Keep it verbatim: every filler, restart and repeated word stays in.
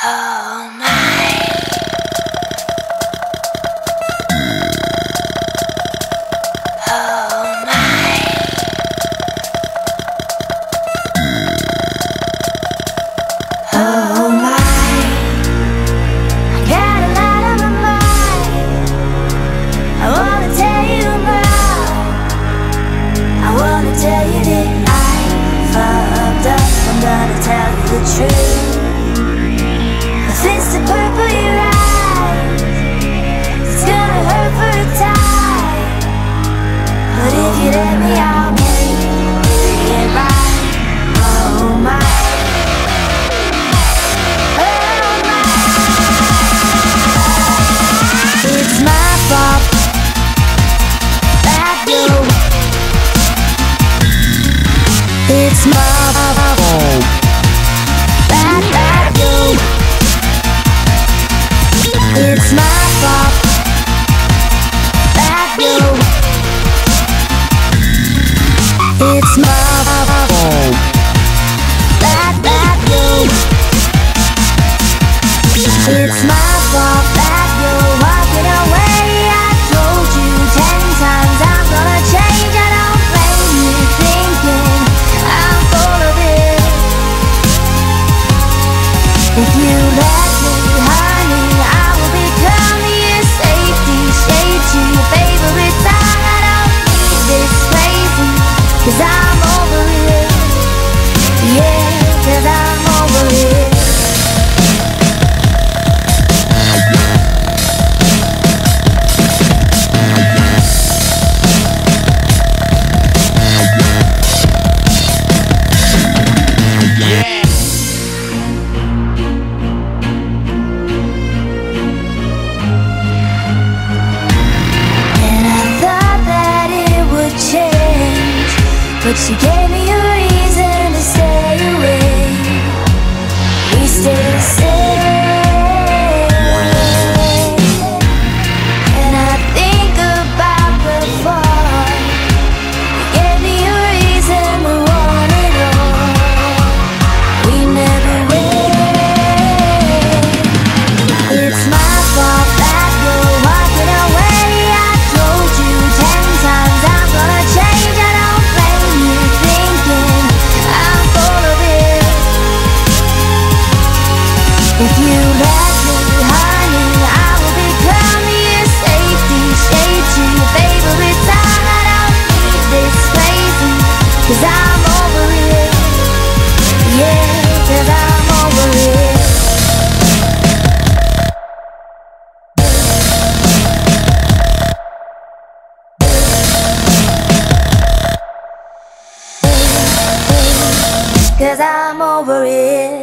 Oh my. Oh my. Oh my. I got a lot on my mind. I wanna tell you more. I wanna tell you that I fucked up. I'm gonna tell you the truth. If it's the purple your eyes, it's gonna hurt for a time. But if you let me, I'll make it right. Oh my. Oh my. It's my fault that you. It's my fault that that you. It's my fault that you. It's my fault that that you. It's my fault that you're walking away. I told you ten times I'm gonna change. I don't blame you thinking I'm full of it. If you let me, honey, I will become your safety shade to your favorite song. I don't need this crazy, cause I'm over it. Yeah, cause I'm over it. But she gave me a reason to stay away. We stay the same. And I think about before. You gave me a reason to want it all. We never win. It's my fault that you're walking away. I told you ten times I'm gonna change. I don't blame you thinking I'm full of it. If you let me, honey, I will become your safety shade to your favorite song. I don't need this crazy, cause I'm over it. Yeah, cause I'm over it. Cause I'm over it.